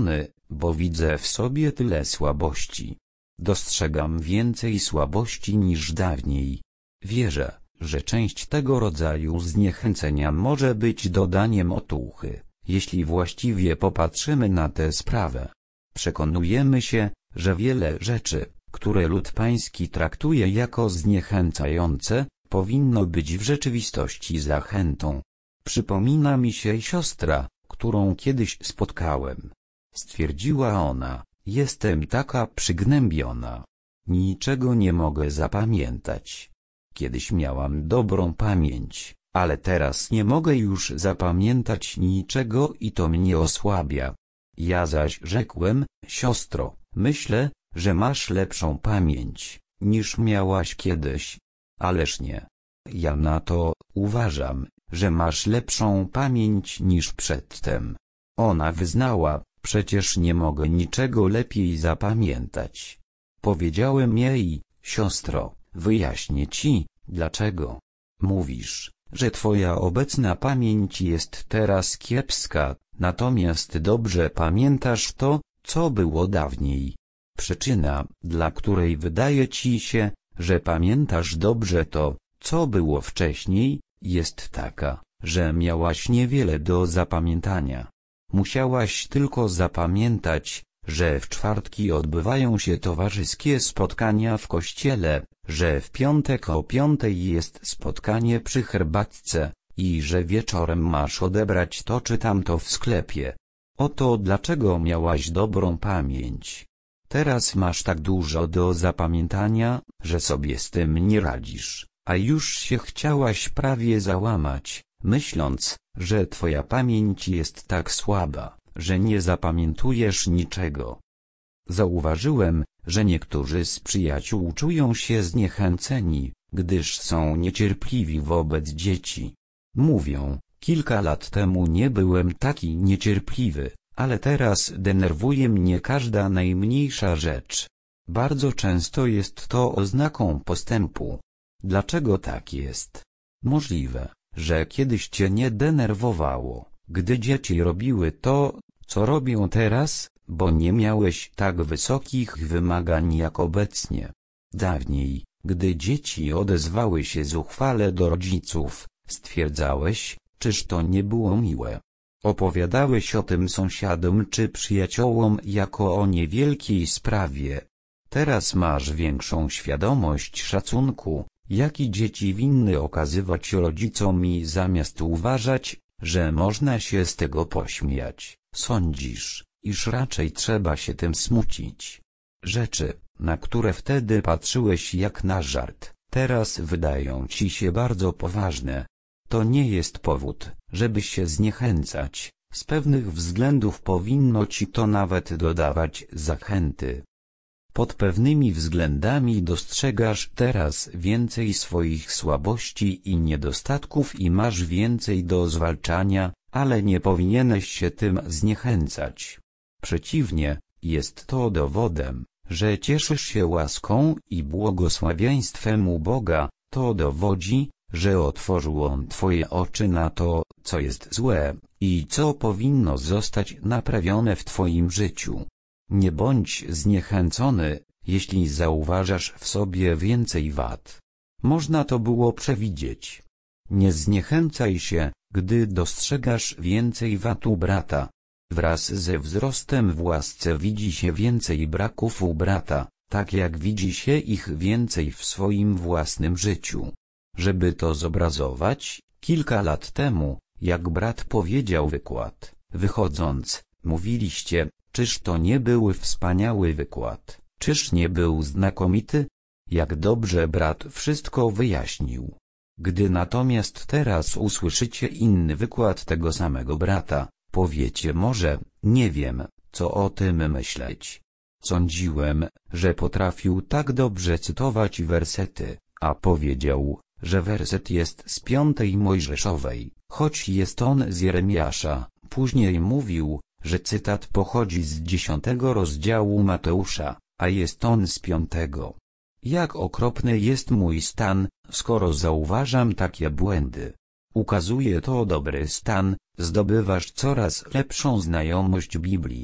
Speaker 1: bo widzę w sobie tyle słabości. Dostrzegam więcej słabości niż dawniej. Wierzę, że część tego rodzaju zniechęcenia może być dodaniem otuchy, jeśli właściwie popatrzymy na tę sprawę. Przekonujemy się, że wiele rzeczy, które lud pański traktuje jako zniechęcające, powinno być w rzeczywistości zachętą. Przypomina mi się siostra, którą kiedyś spotkałem. Stwierdziła ona: jestem taka przygnębiona. Niczego nie mogę zapamiętać. Kiedyś miałam dobrą pamięć, ale teraz nie mogę już zapamiętać niczego i to mnie osłabia. Ja zaś rzekłem: siostro, myślę, że masz lepszą pamięć, niż miałaś kiedyś. Ależ nie. Ja na to uważam, że masz lepszą pamięć niż przedtem. Ona wyznała: przecież nie mogę niczego lepiej zapamiętać. Powiedziałem jej: siostro, wyjaśnię ci, dlaczego. Mówisz, że twoja obecna pamięć jest teraz kiepska, natomiast dobrze pamiętasz to, co było dawniej. Przyczyna, dla której wydaje ci się, że pamiętasz dobrze to, co było wcześniej, jest taka, że miałaś niewiele do zapamiętania. Musiałaś tylko zapamiętać, że w czwartki odbywają się towarzyskie spotkania w kościele, że w piątek o piątej jest spotkanie przy herbatce i że wieczorem masz odebrać to czy tamto w sklepie. Oto dlaczego miałaś dobrą pamięć. Teraz masz tak dużo do zapamiętania, że sobie z tym nie radzisz, a już się chciałaś prawie załamać, myśląc, że twoja pamięć jest tak słaba, że nie zapamiętujesz niczego. Zauważyłem, że niektórzy z przyjaciół czują się zniechęceni, gdyż są niecierpliwi wobec dzieci. Mówią: kilka lat temu nie byłem taki niecierpliwy, ale teraz denerwuje mnie każda najmniejsza rzecz. Bardzo często jest to oznaką postępu. Dlaczego tak jest? Możliwe, że kiedyś cię nie denerwowało, gdy dzieci robiły to, co robią teraz, bo nie miałeś tak wysokich wymagań jak obecnie. Dawniej, gdy dzieci odezwały się zuchwale do rodziców, stwierdzałeś: czyż to nie było miłe. Opowiadałeś o tym sąsiadom czy przyjaciołom jako o niewielkiej sprawie. Teraz masz większą świadomość szacunku, jaki dzieci winny okazywać rodzicom, i zamiast uważać, że można się z tego pośmiać, sądzisz, iż raczej trzeba się tym smucić. Rzeczy, na które wtedy patrzyłeś jak na żart, teraz wydają ci się bardzo poważne. To nie jest powód, żeby się zniechęcać, z pewnych względów powinno ci to nawet dodawać zachęty. Pod pewnymi względami dostrzegasz teraz więcej swoich słabości i niedostatków i masz więcej do zwalczania, ale nie powinieneś się tym zniechęcać. Przeciwnie, jest to dowodem, że cieszysz się łaską i błogosławieństwem u Boga. To dowodzi, że otworzył On twoje oczy na to, co jest złe i co powinno zostać naprawione w twoim życiu. Nie bądź zniechęcony, jeśli zauważasz w sobie więcej wad. Można to było przewidzieć. Nie zniechęcaj się, gdy dostrzegasz więcej wad u brata. Wraz ze wzrostem w łasce widzi się więcej braków u brata, tak jak widzi się ich więcej w swoim własnym życiu. Żeby to zobrazować, kilka lat temu, jak brat powiedział wykład, wychodząc, mówiliście: czyż to nie był wspaniały wykład, czyż nie był znakomity? Jak dobrze brat wszystko wyjaśnił. Gdy natomiast teraz usłyszycie inny wykład tego samego brata, powiecie może: nie wiem, co o tym myśleć. Sądziłem, że potrafił tak dobrze cytować wersety, a powiedział, że werset jest z piątej Mojżeszowej, choć jest on z Jeremiasza. Później mówił, że cytat pochodzi z dziesiątego rozdziału Mateusza, a jest on z piątego. Jak okropny jest mój stan, skoro zauważam takie błędy. Ukazuje to dobry stan, zdobywasz coraz lepszą znajomość Biblii.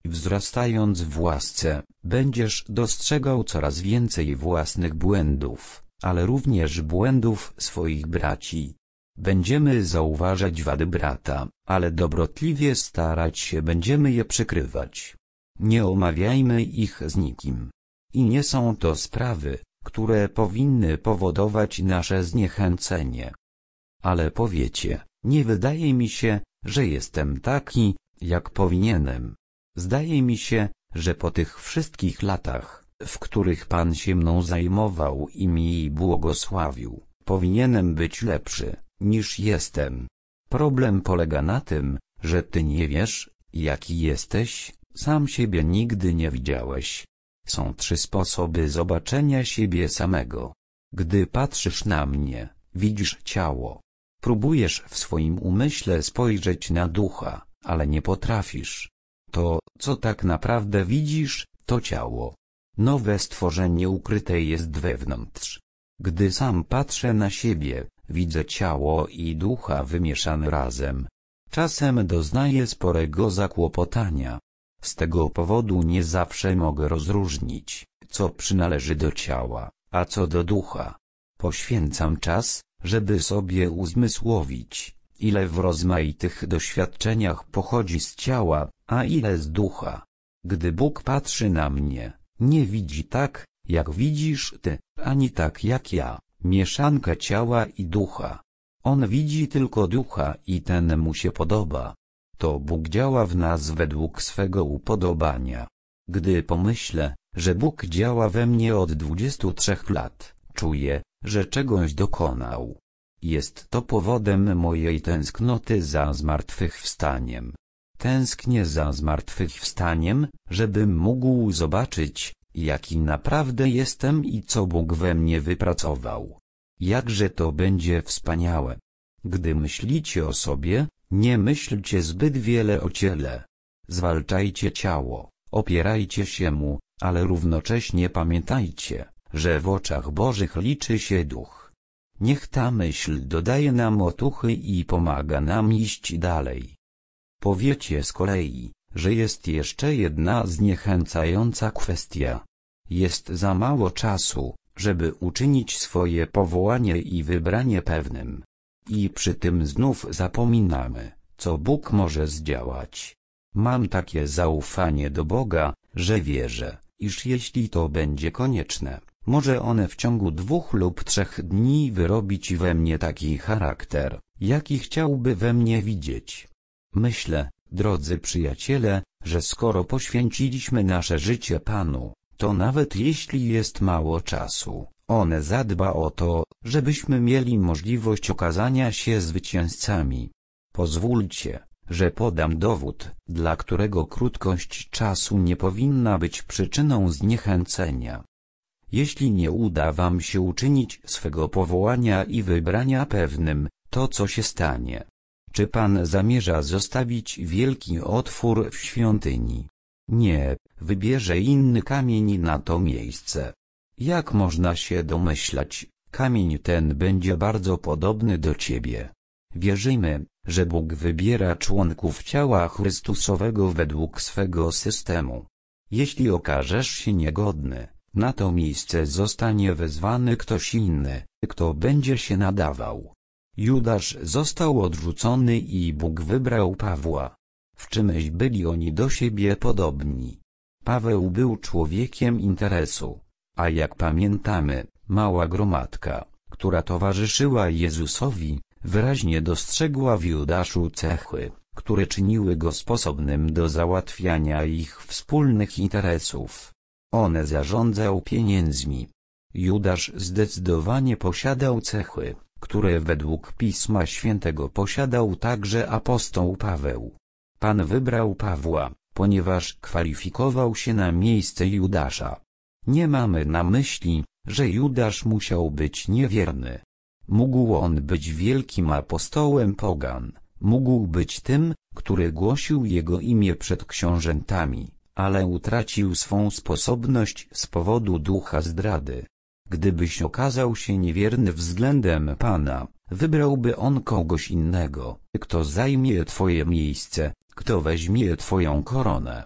Speaker 1: Wzrastając w łasce, będziesz dostrzegał coraz więcej własnych błędów, ale również błędów swoich braci. Będziemy zauważać wady brata, ale dobrotliwie starać się będziemy je przykrywać. Nie omawiajmy ich z nikim. I nie są to sprawy, które powinny powodować nasze zniechęcenie. Ale powiecie, nie wydaje mi się, że jestem taki, jak powinienem. Zdaje mi się, że po tych wszystkich latach, w których Pan się mną zajmował i mi błogosławił, powinienem być lepszy, niż jestem. Problem polega na tym, że Ty nie wiesz, jaki jesteś, sam siebie nigdy nie widziałeś. Są trzy sposoby zobaczenia siebie samego. Gdy patrzysz na mnie, widzisz ciało. Próbujesz w swoim umyśle spojrzeć na ducha, ale nie potrafisz. To, co tak naprawdę widzisz, to ciało. Nowe stworzenie ukryte jest wewnątrz. Gdy sam patrzę na siebie, widzę ciało i ducha wymieszane razem. Czasem doznaję sporego zakłopotania. Z tego powodu nie zawsze mogę rozróżnić, co przynależy do ciała, a co do ducha. Poświęcam czas, żeby sobie uzmysłowić, ile w rozmaitych doświadczeniach pochodzi z ciała, a ile z ducha. Gdy Bóg patrzy na mnie, nie widzi tak, jak widzisz Ty, ani tak jak ja, mieszankę ciała i ducha. On widzi tylko ducha i ten mu się podoba. To Bóg działa w nas według swego upodobania. Gdy pomyślę, że Bóg działa we mnie od dwudziestu trzech lat, czuję, że czegoś dokonał. Jest to powodem mojej tęsknoty za zmartwychwstaniem. Tęsknię za zmartwychwstaniem, żebym mógł zobaczyć, jaki naprawdę jestem i co Bóg we mnie wypracował. Jakże to będzie wspaniałe. Gdy myślicie o sobie, nie myślcie zbyt wiele o ciele. Zwalczajcie ciało, opierajcie się mu, ale równocześnie pamiętajcie, że w oczach Bożych liczy się duch. Niech ta myśl dodaje nam otuchy i pomaga nam iść dalej. Powiecie z kolei, że jest jeszcze jedna zniechęcająca kwestia. Jest za mało czasu, żeby uczynić swoje powołanie i wybranie pewnym. I przy tym znów zapominamy, co Bóg może zdziałać. Mam takie zaufanie do Boga, że wierzę, iż jeśli to będzie konieczne, może On w ciągu dwóch lub trzech dni wyrobić we mnie taki charakter, jaki chciałby we mnie widzieć. Myślę, drodzy przyjaciele, że skoro poświęciliśmy nasze życie Panu, to nawet jeśli jest mało czasu, On zadba o to, żebyśmy mieli możliwość okazania się zwycięzcami. Pozwólcie, że podam dowód, dla którego krótkość czasu nie powinna być przyczyną zniechęcenia. Jeśli nie uda wam się uczynić swego powołania i wybrania pewnym, to co się stanie? Czy Pan zamierza zostawić wielki otwór w świątyni? Nie, wybierze inny kamień na to miejsce. Jak można się domyślać, kamień ten będzie bardzo podobny do ciebie. Wierzymy, że Bóg wybiera członków ciała Chrystusowego według swego systemu. Jeśli okażesz się niegodny, na to miejsce zostanie wezwany ktoś inny, kto będzie się nadawał. Judasz został odrzucony i Bóg wybrał Pawła. W czymś byli oni do siebie podobni. Paweł był człowiekiem interesu, a jak pamiętamy, mała gromadka, która towarzyszyła Jezusowi, wyraźnie dostrzegła w Judaszu cechy, które czyniły go sposobnym do załatwiania ich wspólnych interesów. On zarządzał pieniędzmi. Judasz zdecydowanie posiadał cechy, które według Pisma Świętego posiadał także apostoł Paweł. Pan wybrał Pawła, ponieważ kwalifikował się na miejsce Judasza. Nie mamy na myśli, że Judasz musiał być niewierny. Mógł on być wielkim apostołem pogan, mógł być tym, który głosił jego imię przed książętami, ale utracił swą sposobność z powodu ducha zdrady. Gdybyś okazał się niewierny względem Pana, wybrałby On kogoś innego, kto zajmie twoje miejsce, kto weźmie twoją koronę.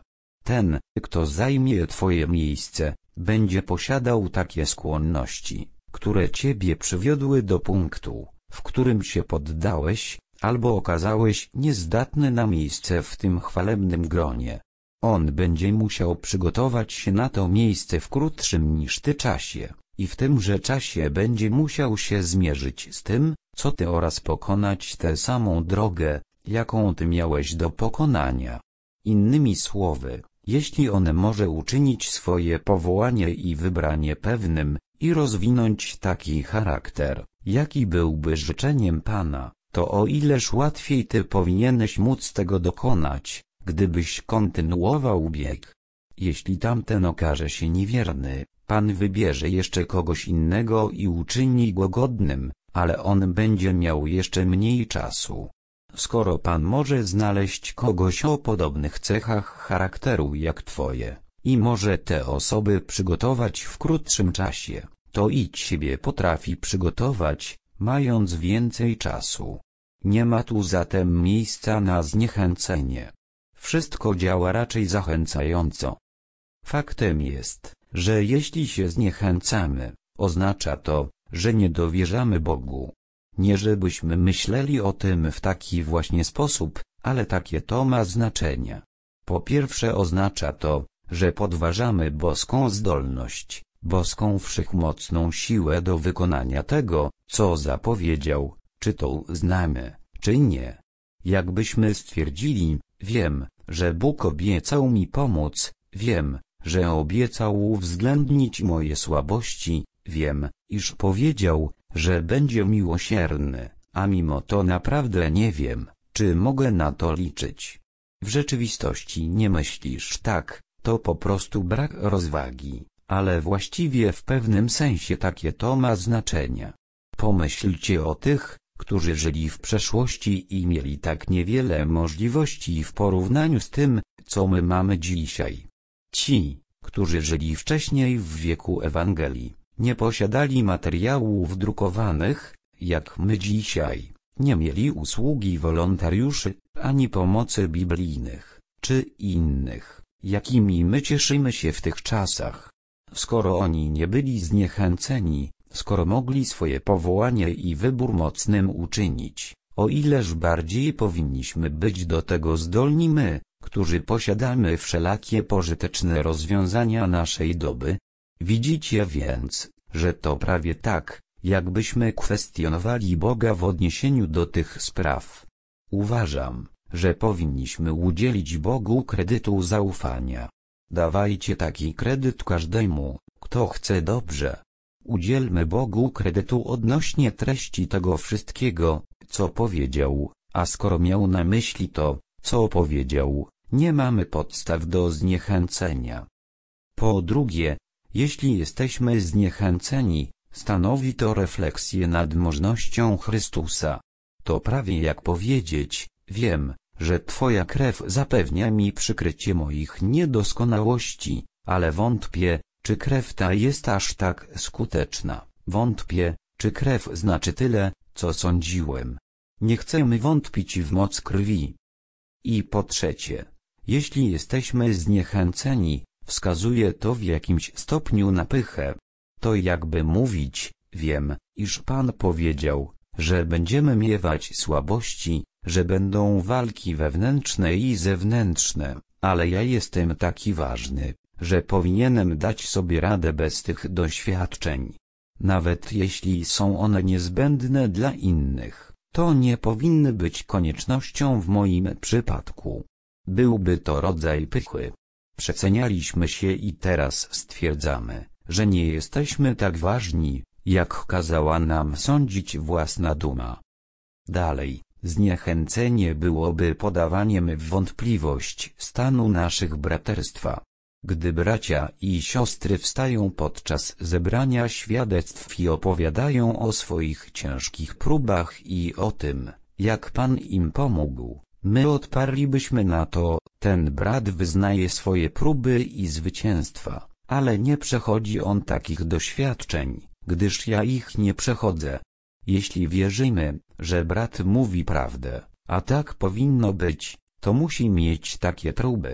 Speaker 1: Ten, kto zajmie twoje miejsce, będzie posiadał takie skłonności, które ciebie przywiodły do punktu, w którym się poddałeś, albo okazałeś niezdatny na miejsce w tym chwalebnym gronie. On będzie musiał przygotować się na to miejsce w krótszym niż ty czasie, i w tymże czasie będzie musiał się zmierzyć z tym, co ty, oraz pokonać tę samą drogę, jaką ty miałeś do pokonania. Innymi słowy, jeśli on może uczynić swoje powołanie i wybranie pewnym, i rozwinąć taki charakter, jaki byłby życzeniem Pana, to o ileż łatwiej ty powinieneś móc tego dokonać, gdybyś kontynuował bieg. Jeśli tamten okaże się niewierny, Pan wybierze jeszcze kogoś innego i uczyni go godnym, ale on będzie miał jeszcze mniej czasu. Skoro Pan może znaleźć kogoś o podobnych cechach charakteru jak twoje, i może te osoby przygotować w krótszym czasie, to i ciebie potrafi przygotować, mając więcej czasu. Nie ma tu zatem miejsca na zniechęcenie. Wszystko działa raczej zachęcająco. Faktem jest, że jeśli się zniechęcamy, oznacza to, że nie dowierzamy Bogu. Nie żebyśmy myśleli o tym w taki właśnie sposób, ale takie to ma znaczenie. Po pierwsze oznacza to, że podważamy boską zdolność, boską wszechmocną siłę do wykonania tego, co zapowiedział, czy to uznamy, czy nie. Jakbyśmy stwierdzili, wiem, że Bóg obiecał mi pomóc, wiem, że obiecał uwzględnić moje słabości, wiem, iż powiedział, że będzie miłosierny, a mimo to naprawdę nie wiem, czy mogę na to liczyć. W rzeczywistości nie myślisz tak, to po prostu brak rozwagi, ale właściwie w pewnym sensie takie to ma znaczenie. Pomyślcie o tych, którzy żyli w przeszłości i mieli tak niewiele możliwości w porównaniu z tym, co my mamy dzisiaj. Ci, którzy żyli wcześniej w wieku Ewangelii, nie posiadali materiałów drukowanych, jak my dzisiaj, nie mieli usługi wolontariuszy, ani pomocy biblijnych, czy innych, jakimi my cieszymy się w tych czasach. Skoro oni nie byli zniechęceni, skoro mogli swoje powołanie i wybór mocnym uczynić, o ileż bardziej powinniśmy być do tego zdolni my, którzy posiadamy wszelakie pożyteczne rozwiązania naszej doby. Widzicie więc, że to prawie tak, jakbyśmy kwestionowali Boga w odniesieniu do tych spraw. Uważam, że powinniśmy udzielić Bogu kredytu zaufania. Dawajcie taki kredyt każdemu, kto chce dobrze. Udzielmy Bogu kredytu odnośnie treści tego wszystkiego, co powiedział, a skoro miał na myśli to, co powiedział, nie mamy podstaw do zniechęcenia. Po drugie, jeśli jesteśmy zniechęceni, stanowi to refleksję nad możnością Chrystusa. To prawie jak powiedzieć, wiem, że Twoja krew zapewnia mi przykrycie moich niedoskonałości, ale wątpię, czy krew ta jest aż tak skuteczna. Wątpię, czy krew znaczy tyle, co sądziłem. Nie chcemy wątpić w moc krwi. I po trzecie, jeśli jesteśmy zniechęceni, wskazuje to w jakimś stopniu na pychę. To jakby mówić, wiem, iż Pan powiedział, że będziemy miewać słabości, że będą walki wewnętrzne i zewnętrzne, ale ja jestem taki ważny, że powinienem dać sobie radę bez tych doświadczeń. Nawet jeśli są one niezbędne dla innych, to nie powinny być koniecznością w moim przypadku. Byłby to rodzaj pychy. Przecenialiśmy się i teraz stwierdzamy, że nie jesteśmy tak ważni, jak kazała nam sądzić własna duma. Dalej, zniechęcenie byłoby podawaniem w wątpliwość stanu naszych braterstwa. Gdy bracia i siostry wstają podczas zebrania świadectw i opowiadają o swoich ciężkich próbach i o tym, jak Pan im pomógł, my odparlibyśmy na to, ten brat wyznaje swoje próby i zwycięstwa, ale nie przechodzi on takich doświadczeń, gdyż ja ich nie przechodzę. Jeśli wierzymy, że brat mówi prawdę, a tak powinno być, to musi mieć takie próby.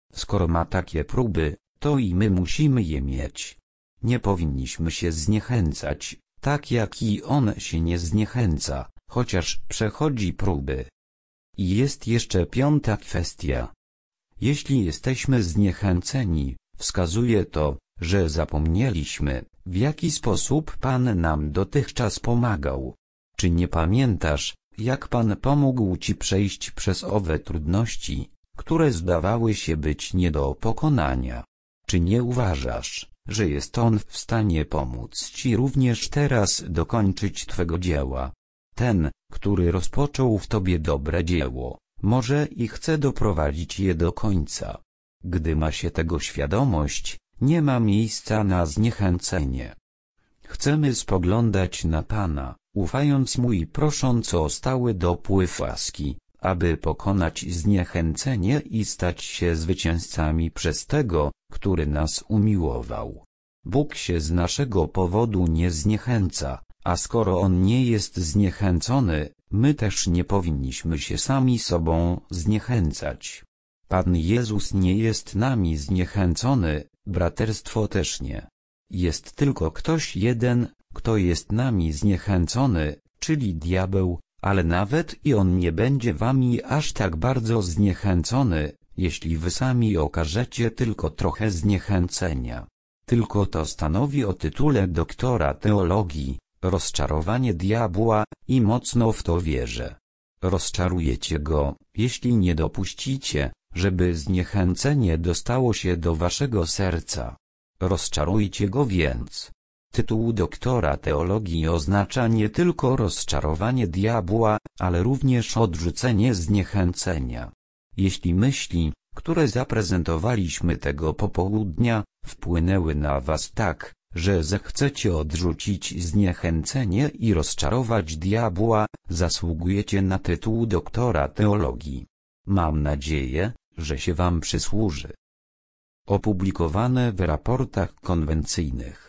Speaker 1: Skoro ma takie próby, to i my musimy je mieć. Nie powinniśmy się zniechęcać, tak jak i on się nie zniechęca, chociaż przechodzi próby. I jest jeszcze piąta kwestia. Jeśli jesteśmy zniechęceni, wskazuje to, że zapomnieliśmy, w jaki sposób Pan nam dotychczas pomagał. Czy nie pamiętasz, jak Pan pomógł Ci przejść przez owe trudności, które zdawały się być nie do pokonania? Czy nie uważasz, że jest On w stanie pomóc Ci również teraz dokończyć Twego dzieła? Ten, który rozpoczął w Tobie dobre dzieło, może i chce doprowadzić je do końca. Gdy ma się tego świadomość, nie ma miejsca na zniechęcenie. Chcemy spoglądać na Pana, ufając Mu i prosząc o stały dopływ łaski, aby pokonać zniechęcenie i stać się zwycięzcami przez Tego, który nas umiłował. Bóg się z naszego powodu nie zniechęca, a skoro On nie jest zniechęcony, my też nie powinniśmy się sami sobą zniechęcać. Pan Jezus nie jest nami zniechęcony, braterstwo też nie. Jest tylko ktoś jeden, kto jest nami zniechęcony, czyli diabeł, ale nawet i on nie będzie wami aż tak bardzo zniechęcony, jeśli wy sami okażecie tylko trochę zniechęcenia. Tylko to stanowi o tytule doktora teologii, rozczarowanie diabła, i mocno w to wierzę. Rozczarujecie go, jeśli nie dopuścicie, żeby zniechęcenie dostało się do waszego serca. Rozczarujcie go więc. Tytuł doktora teologii oznacza nie tylko rozczarowanie diabła, ale również odrzucenie zniechęcenia. Jeśli myśli, które zaprezentowaliśmy tego popołudnia, wpłynęły na was tak, że zechcecie odrzucić zniechęcenie i rozczarować diabła, zasługujecie na tytuł doktora teologii. Mam nadzieję, że się wam przysłuży. Opublikowane w raportach konwencyjnych.